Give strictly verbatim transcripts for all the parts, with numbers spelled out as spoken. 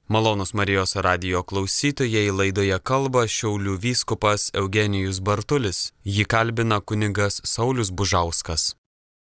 Malonūs Marijos radijo klausytojai, laidoje kalba Šiaulių vyskupas Eugenijus Bartulis. Jį kalbina kunigas Saulius Bužauskas.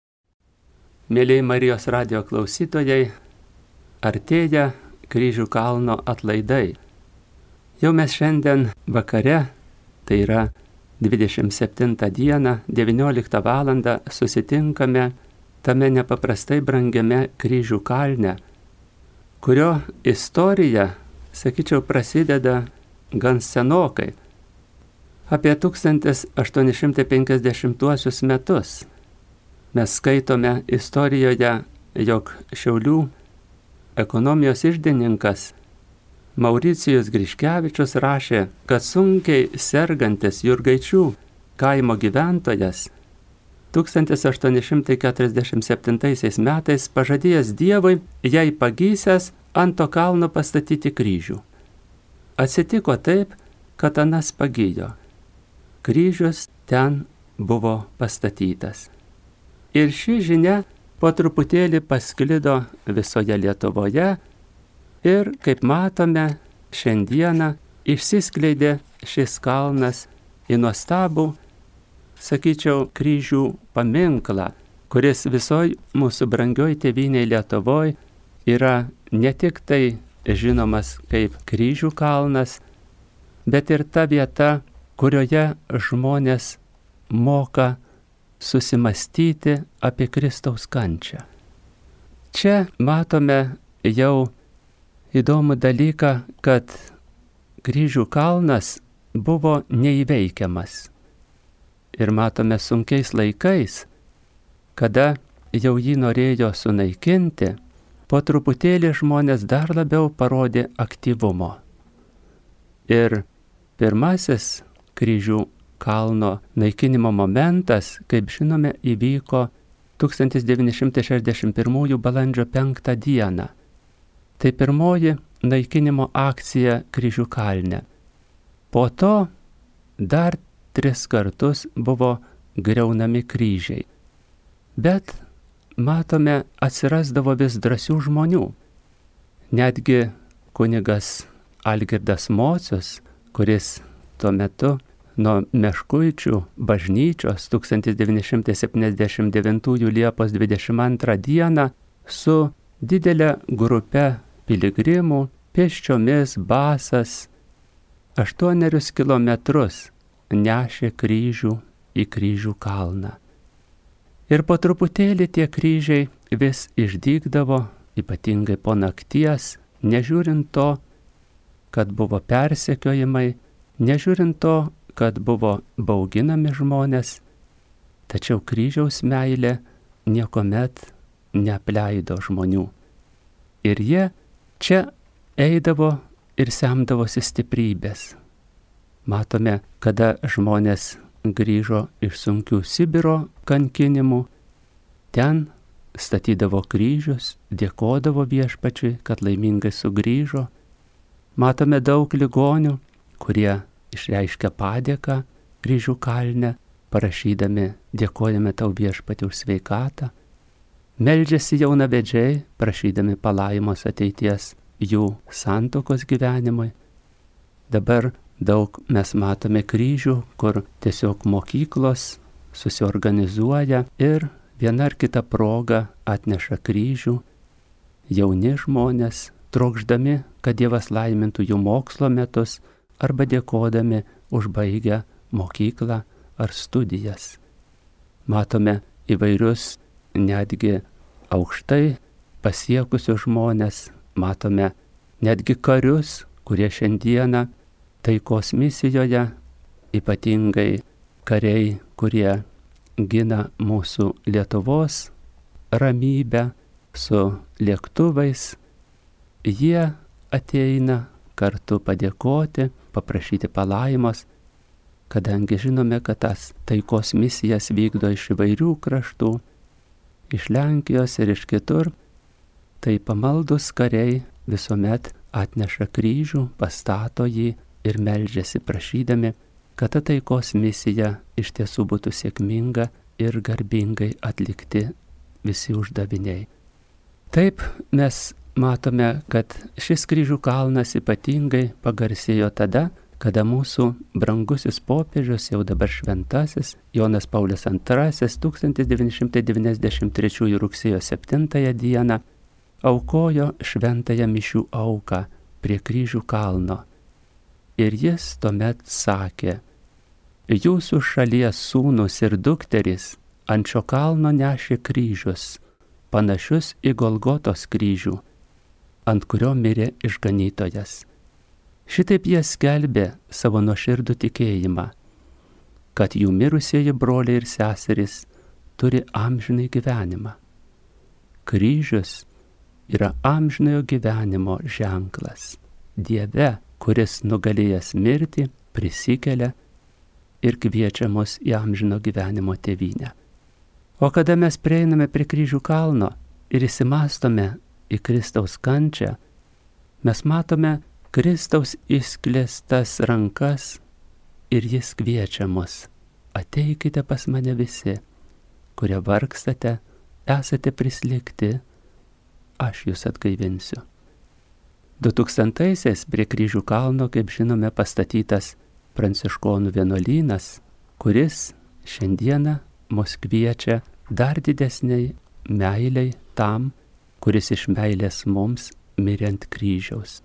Mėlyje Marijos radijo klausytojai, artėja Kryžių kalno atlaidai. Jau mes šiandien vakare, tai yra dvidešimt septintą dieną, devynioliktą valandą, susitinkame tame nepaprastai brangiame Kryžių kalne, kurio istorija, sakyčiau, prasideda gan senokai, apie tūkstantis aštuoni šimtai penkiasdešimtuosius metus. Mes skaitome istorijoje, jog Šiaulių ekonomijos iždininkas Mauricijus Griškevičius rašė, kad sunkiai sergantis Jurgaičių kaimo gyventojas tūkstantis aštuoni šimtai keturiasdešimt septintaisiais metais pažadėjęs Dievui, jai pagysęs, ant to kalno pastatyti kryžių. Atsitiko taip, kad anas pagijo. Kryžius ten buvo pastatytas. Ir ši žinia po truputėlį pasklido visoje Lietuvoje ir, kaip matome, šiandieną išsiskleidė šis kalnas į nuostabų, sakyčiau, kryžių paminklą, kuris visoj mūsų brangioj tėvynėj Lietuvoj yra ne tik tai žinomas kaip Kryžių kalnas, bet ir ta vieta, kurioje žmonės moka susimastyti apie Kristaus kančią. Čia matome jau įdomų dalyką, kad Kryžių kalnas buvo neįveikiamas. Ir matome sunkiais laikais, kada jau jį norėjo sunaikinti, po truputėlį žmonės dar labiau parodė aktyvumo. Ir pirmasis Kryžių kalno naikinimo momentas, kaip žinome, įvyko tūkstantis devyni šimtai šešiasdešimt pirmųjų balandžio penktą dieną. Tai pirmoji naikinimo akcija Kryžių kalne. Po to dar tris kartus buvo griaunami kryžiai. Bet, matome, atsirasdavo vis drąsių žmonių. Netgi kunigas Algirdas Mocius, kuris tuo metu nuo Meškuičių bažnyčios tūkstantis devyni šimtai septyniasdešimt devintųjų Liepos dvidešimt antrą dieną su didelė grupe piligrimų pėsčiomis basas aštuonerius kilometrus nešė kryžių į Kryžių kalną. Ir po truputėlį tie kryžiai vis išdygdavo, ypatingai po nakties, nežiūrint to, kad buvo persekiojimai, nežiūrint to, kad buvo bauginami žmonės, tačiau kryžiaus meilė niekuomet neapleido žmonių. Ir jie čia eidavo ir semdavosi stiprybės. Matome, kada žmonės grįžo iš sunkių Sibiro kankinimų, ten statydavo kryžius, dėkodavo viešpačiui, kad laimingai sugrįžo. Matome daug ligonių, kurie išreiškia padėką Kryžių kalne, parašydami dėkojame tau viešpatį už sveikatą. Meldžiasi jaunavedžiai, prašydami palaimos ateities jų santuokos gyvenimui. Dabar daug mes matome kryžių, kur tiesiog mokyklos susiorganizuoja ir viena ar kita proga atneša kryžių. Jauni žmonės, trokšdami, kad Dievas laimintų jų mokslo metus arba dėkodami užbaigę mokyklą ar studijas. Matome įvairius netgi aukštai pasiekusius žmonės, matome netgi karius, kurie šiandieną taikos misijoje, ypatingai kariai, kurie gina mūsų Lietuvos ramybę su lėktuvais, jie ateina kartu padėkoti, paprašyti palaimos, kadangi žinome, kad tas taikos misijas vykdo iš įvairių kraštų, iš Lenkijos ir iš kitur, tai pamaldus kariai visuomet atneša kryžių, pastato jį ir meldžiasi prašydami, kad ta taikos misija iš tiesų būtų sėkminga ir garbingai atlikti visi uždaviniai. Taip mes matome, kad šis kryžių kalnas ypatingai pagarsėjo tada, kada mūsų brangusis popiežius, jau dabar šventasis, Jonas Paulius antrasis, tūkstantis devyni šimtai devyniasdešimt trečiųjų rugsėjo septintąją dieną aukojo šventąją mišių auką prie kryžių kalno. Ir jis tuomet sakė: jūsų šalies sūnus ir dukterys ant šio kalno nešė kryžius, panašius į Golgotos kryžių, ant kurio mirė išganytojas. Šitaip jie skelbė savo nuoširdų tikėjimą, kad jų mirusieji broliai ir seserys turi amžinai gyvenimą. Kryžius yra amžinojo gyvenimo ženklas. Dieve, kuris nugalėjęs mirtį, prisikelia ir kviečia mus į amžino gyvenimo tėvynę. O kada mes prieiname prie kryžių kalno ir įsimastome į Kristaus kančią, mes matome Kristaus išsklėstas rankas ir jis kviečia mus: ateikite pas mane visi, kurie vargstate, esate prislėgti, aš jūs atgaivinsiu. du tūkstantaisiais prie kryžių kalno, kaip žinome, pastatytas pranciškonų vienuolynas, kuris šiandieną mus kviečia dar didesniai meiliai tam, kuris iš meilės mums mirė ant kryžiaus.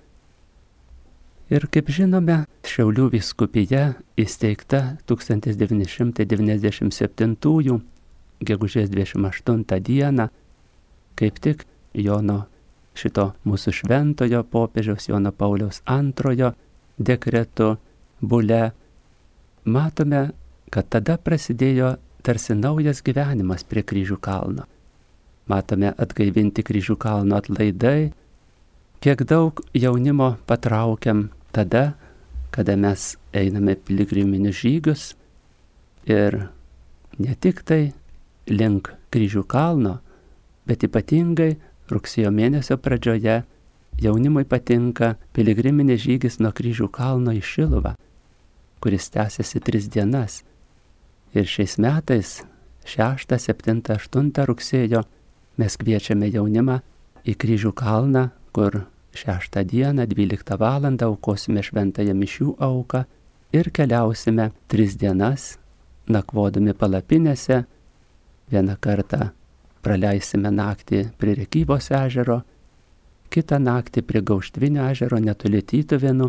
Ir kaip žinome, Šiaulių vyskupija įsteigta tūkstantis devyni šimtai devyniasdešimt septintųjų gegužės dvidešimt aštuntą dieną, kaip tik Jono šito mūsų šventojo popiežiaus Jono Pauliaus antrojo dekretu bule, matome, kad tada prasidėjo tarsi naujas gyvenimas prie kryžių kalno. Matome atgaivinti kryžių kalno atlaidai, kiek daug jaunimo patraukiam tada, kada mes einame piligriminius žygius ir ne tik tai link kryžių kalno, bet ypatingai rugsėjo mėnesio pradžioje jaunimui patinka piligriminis žygis nuo kryžių kalno į Šiluvą, kuris tęsiasi tris dienas. Ir šiais metais, šeštą, septintą, aštuntą rugsėjo, mes kviečiame jaunimą į kryžių kalną, kur šeštą dieną, dvyliktą valandą aukosime šventąją mišių auką ir keliausime tris dienas, nakvodami palapinėse. Vieną kartą praleisime naktį prie Rėkyvos ežero, kitą naktį prie Gauštvinio ežero netoli Tytuvėnų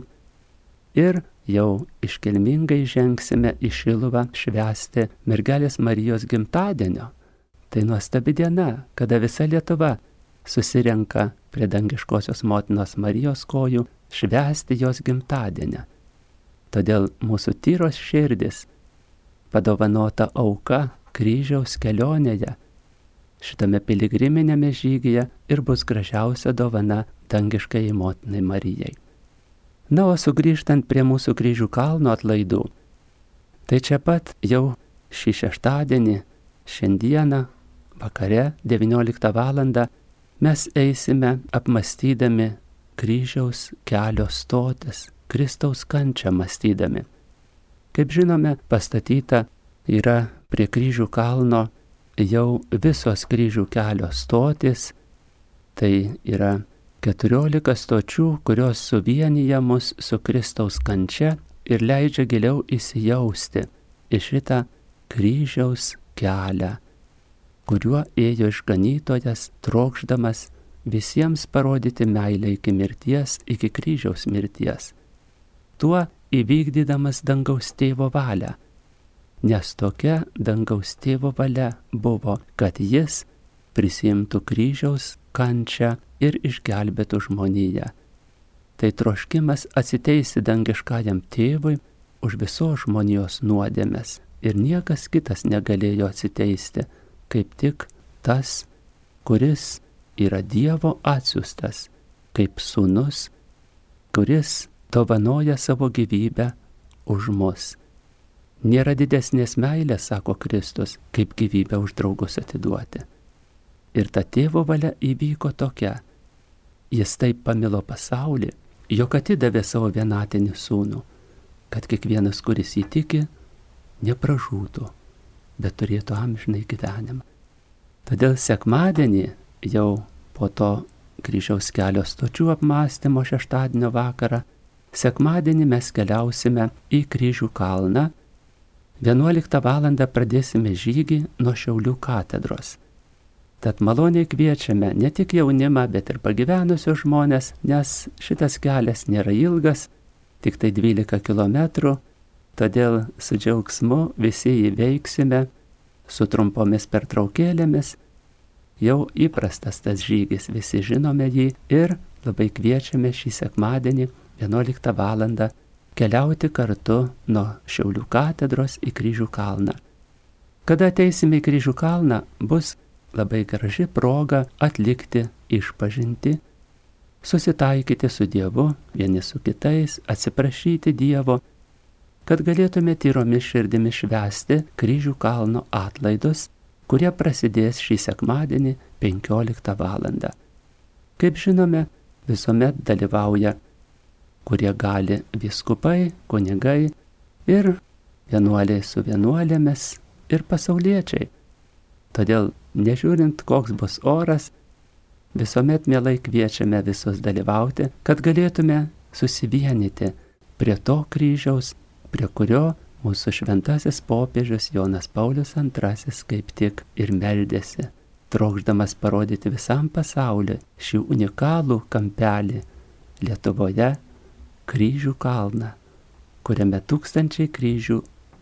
ir jau iškilmingai žengsime į Šiluvą švęsti mergelės Marijos gimtadienio. Tai nuostabi diena, kada visa Lietuva susirenka prie dangiškosios motinos Marijos kojų švęsti jos gimtadienę. Todėl mūsų tyros širdis, padovanota auka kryžiaus kelionėje, šitame piligriminėme žygyje ir bus gražiausia dovana dangiškai motinai Marijai. Na, o sugrįžtant prie mūsų kryžių kalno atlaidų, tai čia pat jau šį šeštadienį, šiandieną, vakare, devynioliktą valandą, mes eisime apmastydami kryžiaus kelio stotis, Kristaus kančią mąstydami. Kaip žinome, pastatyta yra prie kryžių kalno jau visos kryžių kelio stotis, tai yra keturiolika stočių, kurios suvienyja mus su Kristaus kančia ir leidžia giliau įsijausti į šitą kryžiaus kelią, kuriuo ėjo išganytojas, trokšdamas visiems parodyti meilę iki mirties, iki kryžiaus mirties, tuo įvykdydamas dangaus tėvo valią. Nes tokia dangaus tėvo valia buvo, kad jis prisiimtų kryžiaus kančią ir išgelbėtų žmoniją. Tai troškimas atsiteisti dangiškajam tėvui už visos žmonijos nuodėmes. Ir niekas kitas negalėjo atsiteisti, kaip tik tas, kuris yra Dievo atsiųstas, kaip sūnus, kuris dovanoja savo gyvybę už mus. Nėra didesnės meilės, sako Kristus, kaip gyvybę už draugus atiduoti. Ir ta tėvo valia įvyko tokia. Jis taip pamilo pasaulį, jog atidavė savo vienatinį sūnų, kad kiekvienas, kuris įtiki, nepražūtų, bet turėtų amžinai gyvenimą. Todėl sekmadienį jau po to kryžiaus kelio stočių apmąstymo šeštadienio vakarą. Sekmadienį mes keliausime į Kryžių kalną. vienuoliktą valandą pradėsime žygį nuo Šiaulių katedros. Tad maloniai kviečiame ne tik jaunimą, bet ir pagyvenusius žmonės, nes šitas kelias nėra ilgas, tik tai dvylika kilometrų, todėl su džiaugsmu visi jį veiksime, su trumpomis pertraukėlėmis. Jau įprastas tas žygis, visi žinome jį ir labai kviečiame šį sekmadienį vienuoliktą valandą keliauti kartu nuo Šiaulių katedros į Kryžių kalną. Kada ateisime į Kryžių kalną, bus labai graži proga atlikti išpažintį, susitaikyti su Dievu, vieni su kitais, atsiprašyti Dievo, kad galėtume tyromis širdimis švęsti Kryžių kalno atlaidus, kurie prasidės šį sekmadienį penkioliktą valandą. Kaip žinome, visuomet dalyvauja, kurie gali vyskupai, kunigai ir vienuoliai su vienuolėmis ir pasauliečiai. Todėl, nežiūrint koks bus oras, visuomet mielai kviečiame visus dalyvauti, kad galėtume susivienyti prie to kryžiaus, prie kurio mūsų šventasis popiežius Jonas Paulius antrasis kaip tik ir meldėsi, trokšdamas parodyti visam pasauliui šį unikalų kampelį Lietuvoje, Kryžių kalną, kuriame tūkstančiai kryžių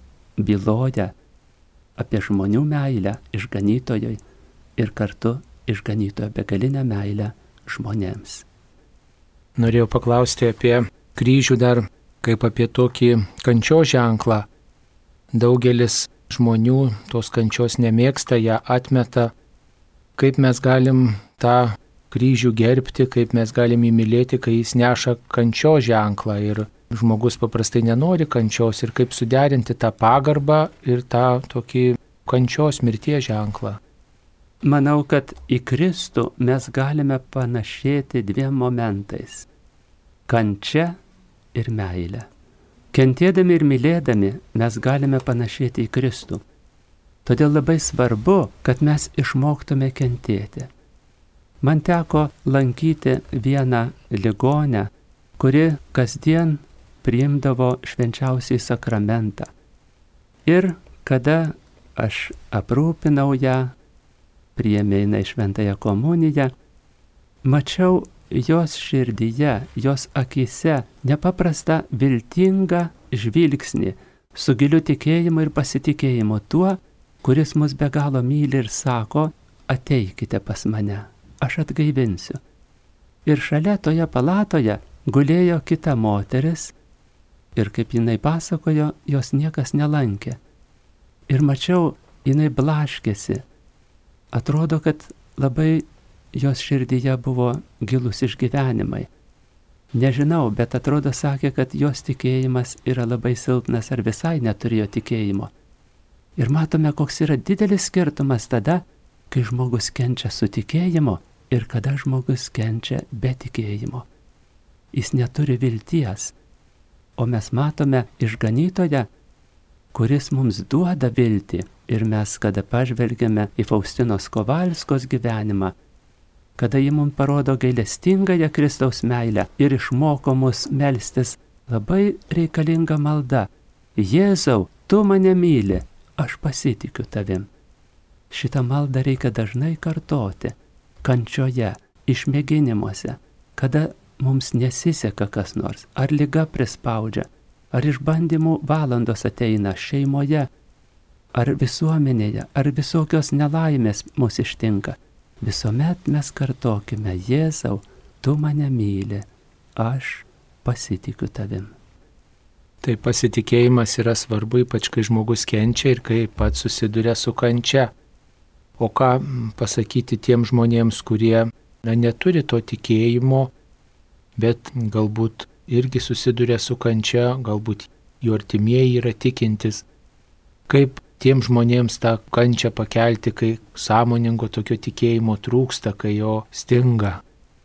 byloja apie žmonių meilę išganytojui ir kartu išganytojo begalinę meilę žmonėms. Norėjau paklausti apie kryžių dar kaip apie tokį kančios ženklą. Daugelis žmonių tos kančios nemėgsta, ją atmeta. Kaip mes galim tą kryžių gerbti, kaip mes galim įmylėti, kai jis neša kančios ženklą ir žmogus paprastai nenori kančios, ir kaip suderinti tą pagarbą ir tą tokį kančios mirties ženklą. Manau, kad į Kristų mes galime panašėti dviem momentais – kančia ir meilė. Kentėdami ir mylėdami mes galime panašėti į Kristų. Todėl labai svarbu, kad mes išmoktume kentėti. Man teko lankyti vieną ligonę, kuri kasdien priimdavo švenčiausiąjį sakramentą. Ir kada aš aprūpinau ją, priėmė jinai šventąją komuniją, mačiau jos širdyje, jos akyse nepaprastą viltingą žvilgsnį su giliu tikėjimu ir pasitikėjimu tuo, kuris mus be galo myli ir sako, ateikite pas mane, aš atgaivinsiu. Ir šalia toje palatoje gulėjo kita moteris ir kaip jinai pasakojo, jos niekas nelankė. Ir mačiau, jinai blaškėsi. Atrodo, kad labai jos širdyje buvo gilus išgyvenimai. Nežinau, bet atrodo sakė, kad jos tikėjimas yra labai silpnas ar visai neturėjo tikėjimo. Ir matome, koks yra didelis skirtumas tada, kai žmogus kenčia su tikėjimu ir kada žmogus kenčia be tikėjimo. Jis neturi vilties, o mes matome išganytoją, kuris mums duoda viltį. Ir mes, kada pažvelgiame į Faustinos Kovalskos gyvenimą, kada ji mums parodo gailestingąją Kristaus meilę ir išmoko mus melstis labai reikalinga malda. Jėzau, tu mane myli, aš pasitikiu tavim. Šitą maldą reikia dažnai kartoti, kančioje, išmėginimuose, kada mums nesiseka kas nors, ar liga prispaudžia, ar išbandymų valandos ateina šeimoje, ar visuomenėje, ar visokios nelaimės mus ištinka. Visuomet mes kartokime, Jėzau, tu mane myli, aš pasitikiu tavim. Tai pasitikėjimas yra svarbu, ypač kai žmogus kenčia ir kai pats susiduria su kančia. O ką pasakyti tiem žmonėms, kurie na, neturi to tikėjimo, bet galbūt irgi susiduria su kančia, galbūt jų artimieji yra tikintis. Kaip tiem žmonėms tą kančią pakelti, kai sąmoningo tokio tikėjimo trūksta, kai jo stinga?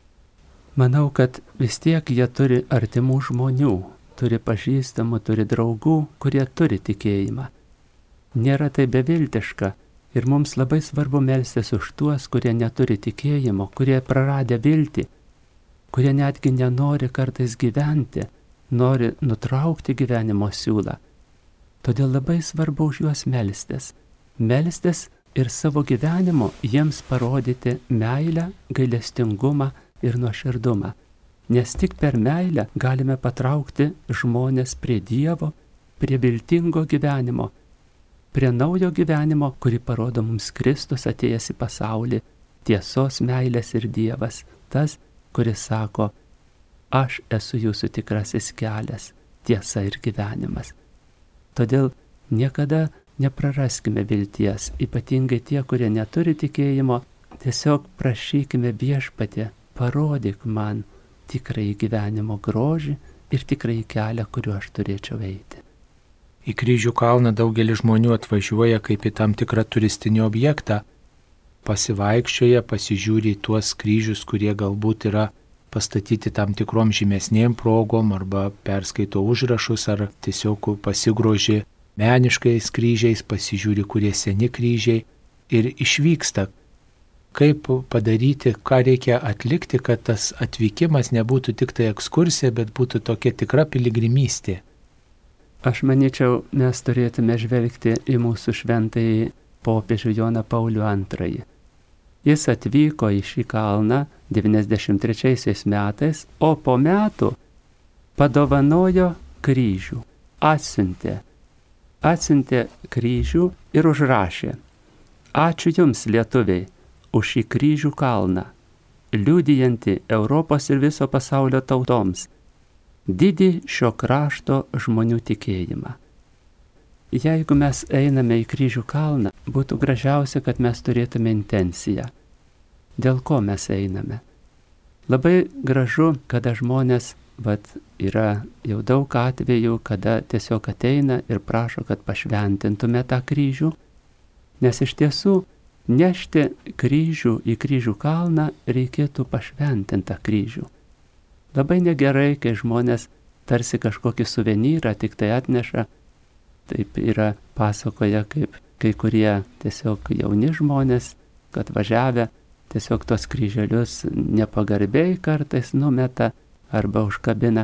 Manau, kad vis tiek jie turi artimų žmonių, turi pažįstamų, turi draugų, kurie turi tikėjimą. Nėra tai beviltiška Ir mums labai svarbu melstis už tuos, kurie neturi tikėjimo, kurie praradę viltį, kurie netgi nenori kartais gyventi, nori nutraukti gyvenimo siūlą. Todėl labai svarbu už juos melstis. Melstis ir savo gyvenimu jiems parodyti meilę, gailestingumą ir nuoširdumą. Nes tik per meilę galime patraukti žmonės prie Dievo, prie viltingo gyvenimo, prie naujo gyvenimo, kurį parodo mums Kristus atėjęs į pasaulį, tiesos, meilės ir Dievas, tas, kuris sako, aš esu jūsų tikrasis kelias, tiesa ir gyvenimas. Todėl niekada nepraraskime vilties, ypatingai tie, kurie neturi tikėjimo, tiesiog prašykime Viešpatie, parodyk man tikrąjį gyvenimo grožį ir tikrąjį kelią, kuriuo aš turėčiau eiti. Į Kryžių kalną daugelis žmonių atvažiuoja kaip į tam tikrą turistinį objektą, pasivaikščioja, pasižiūri į tuos kryžius, kurie galbūt yra pastatyti tam tikrom žymesnėm progom, arba perskaito užrašus, ar tiesiog pasigroži meniškais kryžiais, pasižiūri, kurie seni kryžiai ir išvyksta. Kaip padaryti, ką reikia atlikti, kad tas atvykimas nebūtų tik tai ekskursija, bet būtų tokia tikra piligrimystė. Aš manyčiau, mes turėtume žvelgti į mūsų šventąjį popiežių Joną Paulių antrąjį. Jis atvyko į šį kalną devyniasdešimt trečiaisiais metais, o po metų padovanojo kryžių, atsiuntė. Atsiuntė kryžių ir užrašė: ačiū jums, lietuviai, už šį kryžių kalną, liudijantį Europos ir viso pasaulio tautoms didį šio krašto žmonių tikėjimą. Jeigu mes einame į kryžių kalną, būtų gražiausia, kad mes turėtume intenciją. Dėl ko mes einame? Labai gražu, kada žmonės, vat, yra jau daug atvejų, kada tiesiog ateina ir prašo, kad pašventintume tą kryžių, nes iš tiesų nešti kryžių į kryžių kalną reikėtų pašventintą kryžių. Labai negerai, kai žmonės tarsi kažkokį suvenyrą tik tai atneša. Taip yra pasakoja, kaip kai kurie tiesiog jauni žmonės, kad važiavę tiesiog tos kryželius nepagarbiai kartais numeta arba užkabina.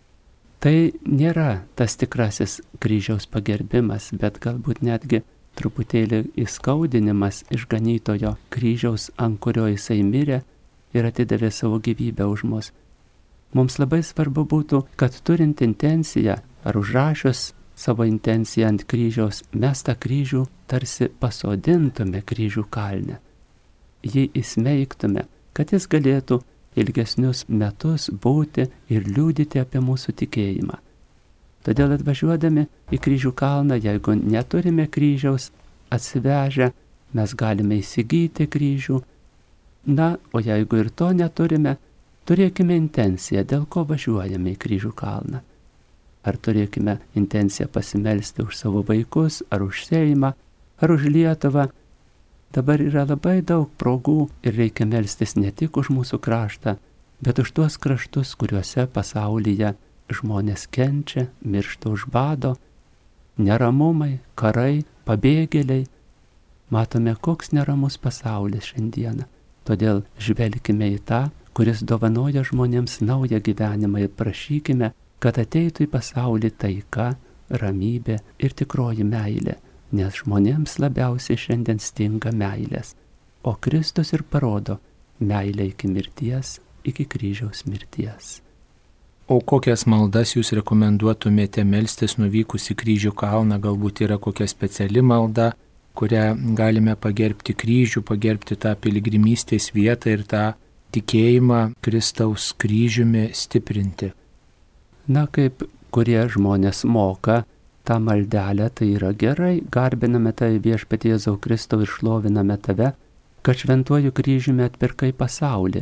Tai nėra tas tikrasis kryžiaus pagerbimas, bet galbūt netgi truputėlį įskaudinimas išganytojo kryžiaus, ant kurio jisai mirė ir atidavė savo gyvybę už mus. Mums labai svarbu būtų, kad turint intenciją ar užrašius savo intenciją ant kryžiaus, mes tą kryžių tarsi pasodintume kryžių kalne. Jį įsmeigtume, kad jis galėtų ilgesnius metus būti ir liudyti apie mūsų tikėjimą. Todėl atvažiuodami į kryžių kalną, jeigu neturime kryžiaus atsivežę, mes galime įsigyti kryžių. Na, o jeigu ir to neturime, turėkime intenciją, dėl ko važiuojame į kryžių kalną. Ar turėkime intenciją pasimelsti už savo vaikus, ar už šeimą, ar už Lietuvą. Dabar yra labai daug progų ir reikia melstis ne tik už mūsų kraštą, bet už tuos kraštus, kuriuose pasaulyje žmonės kenčia, miršta už bado, neramumai, karai, pabėgėliai. Matome, koks neramus pasaulis šiandieną. Todėl žvelkime į tą, kuris dovanoja žmonėms naują gyvenimą, ir prašykime, kad ateitų į pasaulį taika, ramybė ir tikroji meilė, nes žmonėms labiausiai šiandien stinga meilės, o Kristus ir parodo meilę iki mirties, iki kryžiaus mirties. O kokias maldas jūs rekomenduotumėte melstis nuvykus į kryžių kalną? Galbūt yra kokia speciali malda, kurią galime pagerbti kryžių, pagerbti tą piligrimystės vietą ir tą tikėjimą Kristaus kryžiumi stiprinti. Na, kaip kurie žmonės moka tą maldelę, tai yra gerai, garbiname tai Viešpatie Jėzau Kristau ir šloviname tave, kad šventuoju kryžiumi atpirkai pasaulį.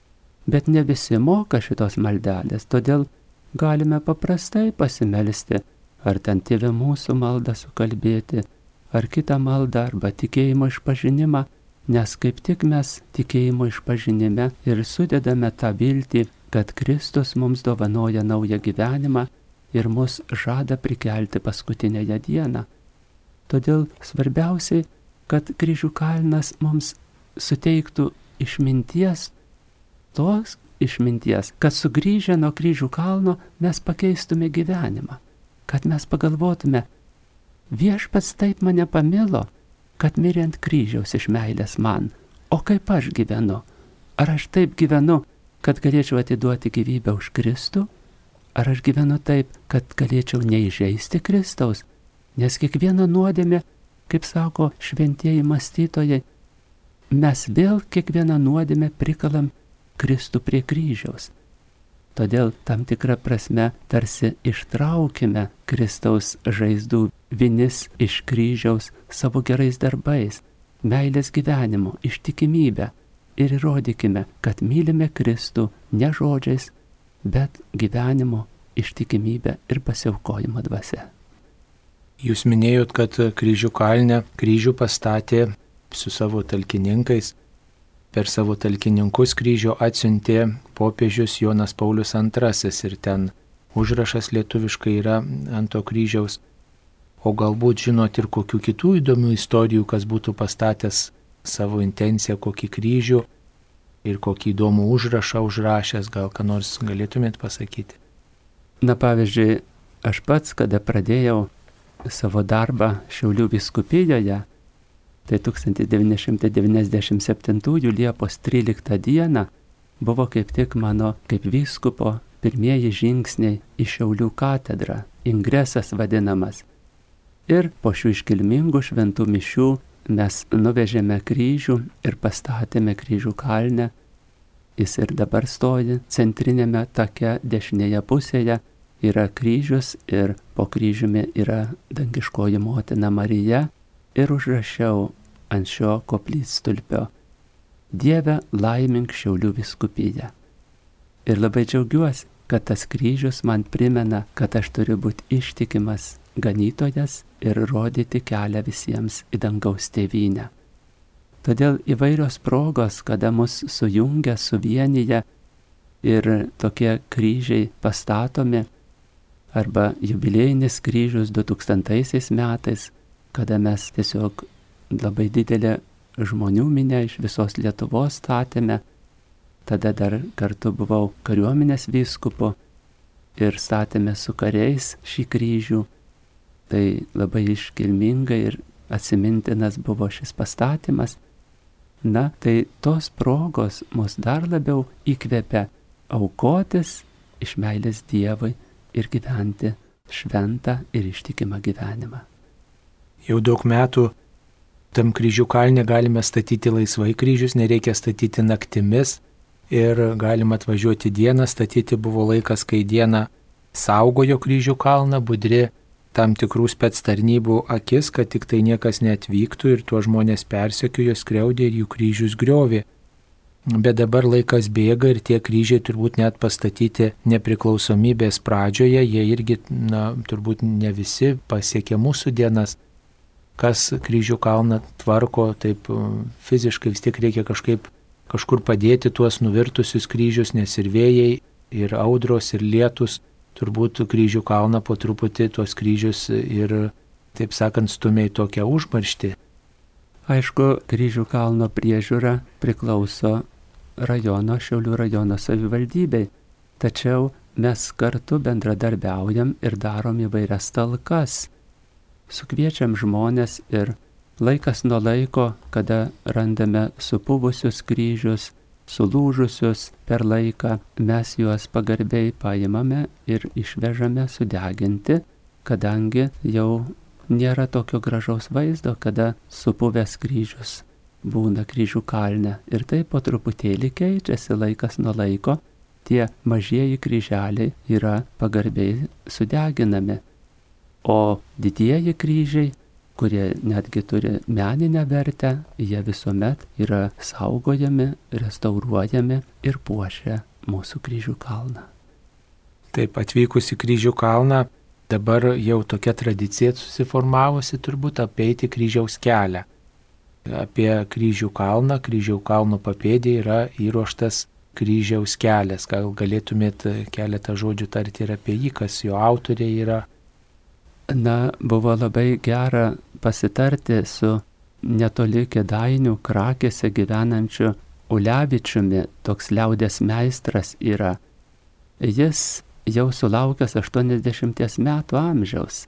Bet ne visi moka šitos maldelės, todėl galime paprastai pasimelsti, ar ten Tėve mūsų maldą sukalbėti, ar kitą maldą, arba tikėjimo išpažinimą, nes kaip tik mes tikėjimo išpažinime ir sudedame tą viltį, kad Kristus mums dovanoja naują gyvenimą ir mus žada prikelti paskutinėje dieną. Todėl svarbiausiai kad kryžių kalnas mums suteiktų išminties, tos išminties, kad sugrįžę nuo kryžių kalno mes pakeistume gyvenimą, kad mes pagalvotume, viešpats taip mane pamilo, kad mirė ant kryžiaus iš meilės man, o kaip aš gyvenu? Ar aš taip gyvenu, kad galėčiau atiduoti gyvybę už Kristų? Ar aš gyvenu taip, kad galėčiau neįžeisti Kristaus? Nes kiekviena nuodėmė, kaip sako šventieji mąstytojai, mes vėl kiekvieną nuodėmę prikalam Kristų prie kryžiaus. Todėl tam tikrą prasme tarsi ištraukime Kristaus žaizdų vinis iš kryžiaus savo gerais darbais, meilės gyvenimu, ištikimybę ir įrodykime, kad mylime Kristų ne žodžiais, bet gyvenimo, ištikimybę ir pasiaukojimo dvasia. Jūs minėjot, kad kryžių kalne kryžių pastatė su savo talkininkais. Per savo talkininkus kryžių atsiuntė popiežius Jonas Paulius antrasis ir ten užrašas lietuviškai yra ant to kryžiaus. O galbūt žinot ir kokių kitų įdomių istorijų, kas būtų pastatęs savo intenciją kokį kryžių ir kokį įdomų užrašą užrašęs, gal ką nors galėtumėt pasakyti? Na pavyzdžiui, aš pats, kada pradėjau savo darbą Šiaulių vyskupijoje, tai tūkstantis devyni šimtai devyniasdešimt septintųjų Liepos tryliktą dieną buvo kaip tik mano kaip vyskupo pirmieji žingsniai į Šiaulių katedrą, ingresas vadinamas. Ir po šių iškilmingų šventų mišių mes nuvežėme kryžių ir pastatėme kryžių kalne. Jis ir dabar stovi centrinėme take dešinėje pusėje, yra kryžius ir po kryžiumi yra dangiškoji motina Marija. Ir užrašiau ant šio koplytstulpio: Dieve, laimink Šiaulių vyskupiją. Ir labai džiaugiuosi, kad tas kryžius man primena, kad aš turiu būti ištikimas ganytojas ir rodyti kelią visiems į dangaus tėvynę. Todėl įvairios progos, kada mus sujungia, suvienyje ir tokie kryžiai pastatomi, arba jubiliejinis kryžius du tūkstantaisiais metais, kada mes tiesiog labai didelę žmonių minę iš visos Lietuvos statėme. Tada dar kartu buvau kariuomenės vyskupu ir statėme su kariais šį kryžių. Tai labai iškilmingai ir atsimintinas buvo šis pastatymas. Na, tai tos progos mus dar labiau įkvepia aukotis iš meilės Dievui ir gyventi šventą ir ištikimą gyvenimą. Jau daug metų tam kryžių kalne galime statyti laisvai kryžius, nereikia statyti naktimis ir galima atvažiuoti dieną, statyti buvo laikas, kai dieną saugojo kryžių kalną, budri tam tikrų spec tarnybų akis, kad tik tai niekas neatvyktų ir tuo žmonės persekiojo, skriaudė ir jų kryžius griovė. Bet dabar laikas bėga ir tie kryžiai turbūt net pastatyti nepriklausomybės pradžioje, jie irgi, na, turbūt ne visi pasiekė mūsų dienas. Kas kryžių kalną tvarko, taip fiziškai vis tiek reikia kažkaip kažkur padėti tuos nuvirtusius kryžius, nes ir vėjai, ir audros, ir lietus turbūt kryžių kalną po truputį tuos kryžius ir, taip sakant, stumia į tokią užmarštį. Aišku, kryžių kalno priežiūra priklauso rajono, Šiaulių rajono savivaldybei, tačiau mes kartu bendradarbiaujam ir darom įvairias talkas. Sukviečiam žmonės ir laikas nuo laiko, kada randame supuvusius kryžius, sulūžusius per laiką, mes juos pagarbiai paimame ir išvežame sudeginti, kadangi jau nėra tokio gražaus vaizdo, kada supuvęs kryžius būna kryžių kalne. Ir tai po truputėlį keičiasi laikas nuo laiko, tie mažieji kryželiai yra pagarbiai sudeginami. O didieji kryžiai, kurie netgi turi meninę vertę, jie visuomet yra saugojami, restauruojami ir puošia mūsų kryžių kalną. Taip, atvykus į kryžių kalną, dabar jau tokia tradicija susiformavusi turbūt apeiti kryžiaus kelią. Apie kryžių kalną, kryžiaus kalno papėdė yra įruoštas kryžiaus kelias. Gal galėtumėt keletą žodžių tarti ir apie jį, kas jo autoriai yra? Na, buvo labai gera pasitarti su netoli Kėdainių Krakėse gyvenančiu Ulevičiumi, toks liaudės meistras yra. Jis jau sulaukęs aštuoniasdešimties metų amžiaus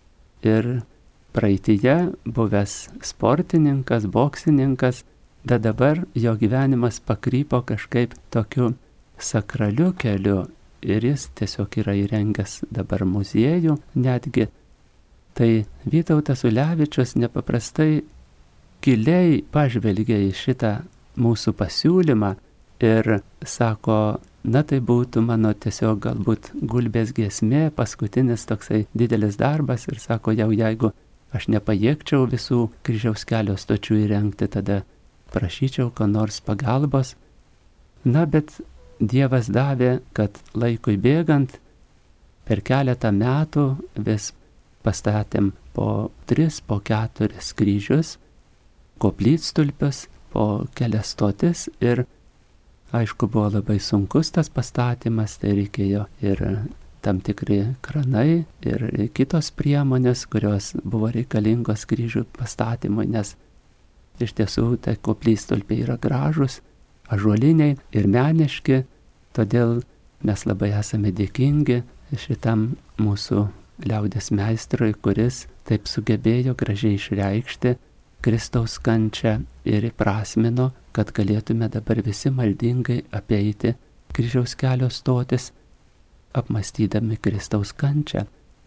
ir praeityje buvęs sportininkas, boksininkas, bet dabar jo gyvenimas pakrypo kažkaip tokiu sakraliu keliu ir jis tiesiog yra įrengęs dabar muziejų netgi. Tai Vytautas Ulevičius nepaprastai giliai pažvelgė į šitą mūsų pasiūlymą ir sako, na tai būtų mano tiesiog galbūt gulbės giesmė, paskutinis toksai didelis darbas ir sako, jau jeigu aš nepajėgčiau visų kryžiaus kelio stočių įrengti, tada prašyčiau ko nors pagalbos. Na, bet Dievas davė, kad laikui bėgant per keletą metų vis pastatėm po tris, po keturis kryžius, koplytstulpius, po kelias stotis ir aišku buvo labai sunkus tas pastatymas, tai reikėjo ir tam tikri kranai ir kitos priemonės, kurios buvo reikalingos kryžių pastatymui, nes iš tiesų tai koplytstulpiai yra gražus, ąžuoliniai ir meniški, todėl mes labai esame dėkingi šitam mūsų liaudės meistrui, kuris taip sugebėjo gražiai išreikšti Kristaus kančią ir įprasmino, kad galėtume dabar visi maldingai apeiti kryžiaus kelio stotis, apmąstydami Kristaus kančią.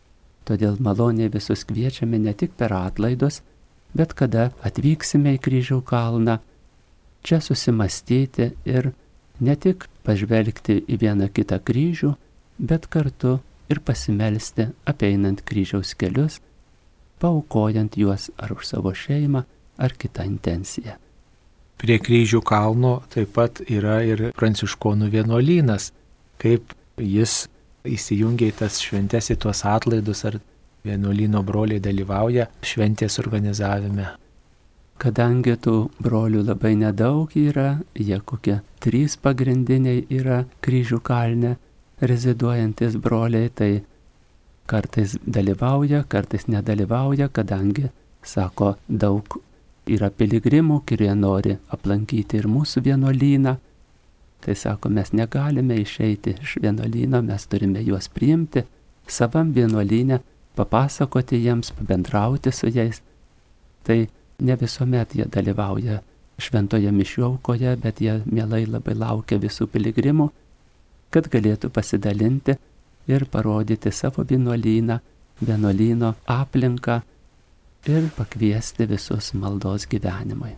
Todėl maloniai visus kviečiame ne tik per atlaidus, bet kada atvyksime į Kryžių kalną, čia susimastyti ir ne tik pažvelgti į vieną kitą kryžių, bet kartu ir pasimelsti apeinant kryžiaus kelius, paaukojant juos ar už savo šeimą, ar kitą intenciją. Prie Kryžių kalno taip pat yra ir pranciškonų vienuolynas, kaip jis įsijungia į tas šventes, į tuos atlaidus, ar vienuolyno broliai dalyvauja šventės organizavime. Kadangi tų brolių labai nedaug yra, jie kokie trys pagrindiniai yra Kryžių kalne reziduojantis broliai, tai kartais dalyvauja, kartais nedalyvauja, kadangi, sako, daug yra piligrimų, kurie nori aplankyti ir mūsų vienuolyną. Tai sako, mes negalime išeiti iš vienuolyno, mes turime juos priimti savam vienuolyne, papasakoti jiems, pabendrauti su jais. Tai ne visuomet jie dalyvauja šventoje mišių aukoje, bet jie mielai labai laukia visų piligrimų, kad galėtų pasidalinti ir parodyti savo vienuolyną, vienuolyno aplinką ir pakviesti visus maldos gyvenimui.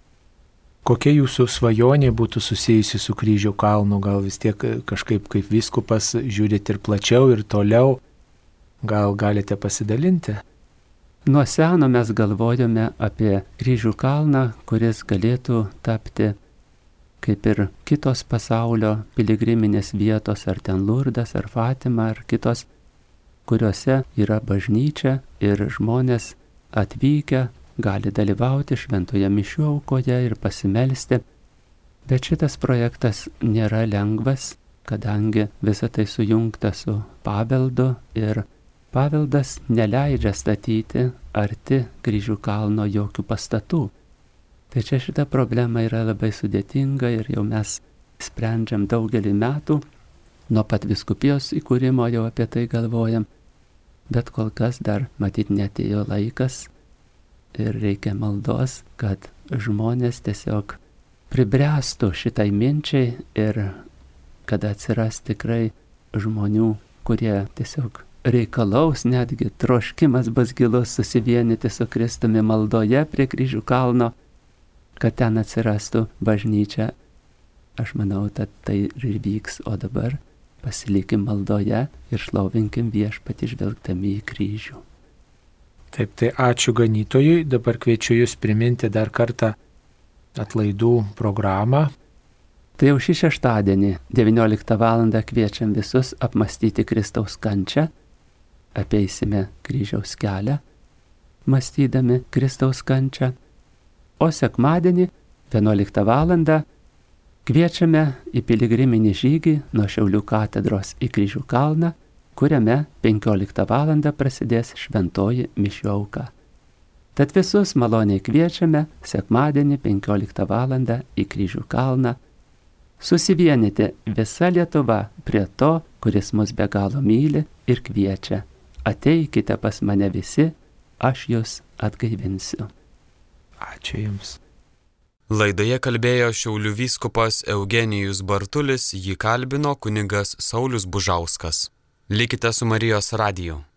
Kokia jūsų svajonė būtų susijusi su Kryžių kalnu? Gal vis tiek kažkaip kaip vyskupas žiūrite ir plačiau, ir toliau? Gal galite pasidalinti? Nuo seno mes galvojome apie Kryžių kalną, kuris galėtų tapti kaip ir kitos pasaulio piligriminės vietos, ar ten Lurdas, ar Fatima, ar kitos, kuriuose yra bažnyčia ir žmonės atvykę gali dalyvauti šventoje mišių aukoje ir pasimelsti. Bet šitas projektas nėra lengvas, kadangi visa tai sujungta su paveldu ir paveldas neleidžia statyti arti Kryžių kalno jokių pastatų. Tai čia šita problema yra labai sudėtinga ir jau mes sprendžiam daugelį metų, nuo pat vyskupijos įkūrimo jau apie tai galvojam, bet kol kas dar matyt neatėjo laikas ir reikia maldos, kad žmonės tiesiog pribręstų šitai minčiai ir kad atsiras tikrai žmonių, kurie tiesiog reikalaus, netgi troškimas bus gilus susivienyti su Kristumi maldoje prie Kryžių kalno, kad ten atsirastų bažnyčia. Aš manau, kad tai ir vyks, o dabar pasilikim maldoje ir šlovinkim Viešpatį žvelgdami į kryžių. Taip, tai ačiū ganytojui. Dabar kviečiu jūs priminti dar kartą atlaidų programą. Tai jau šį šeštadienį, devynioliktą valandą, kviečiam visus apmastyti Kristaus kančią, apeisime kryžiaus kelią, mąstydami Kristaus kančią, o sekmadienį, vienuoliktą valandą, kviečiame į piligriminį žygį nuo Šiaulių katedros į Kryžių kalną, kuriame penkioliktą valandą prasidės šventoji mišių auka. Tad visus maloniai kviečiame sekmadienį penkioliktą valandą į Kryžių kalną susivienyti visa Lietuva prie to, kuris mus be galo myli ir kviečia. Ateikite pas mane visi, aš jūs atgaivinsiu. Ačiū Jums. Laidoje kalbėjo Šiaulių vyskupas Eugenijus Bartulis, jį kalbino kunigas Saulius Bužauskas. Likite su Marijos radiju.